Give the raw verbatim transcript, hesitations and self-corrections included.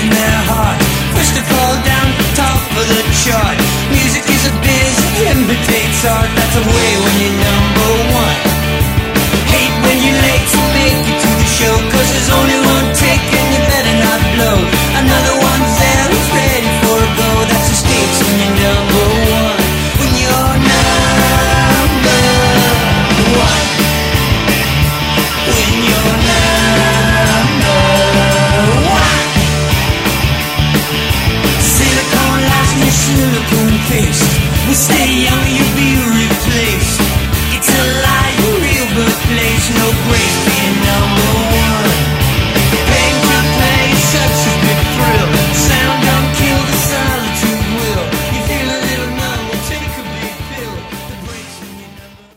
in their heart. First to fall down top of the chart. Music is a biz, it imitates art. That's a way when you're number one. Hate when you're late to make it to the show, cause there's only one take and you better not blow. Another one's there who's ready for a go. That's the stakes when you're number one. When you're number one. When you're number one. Silicone lies in your silicone face. We stay young, you'll be replaced. It's a lie, your real birthplace. No grace being number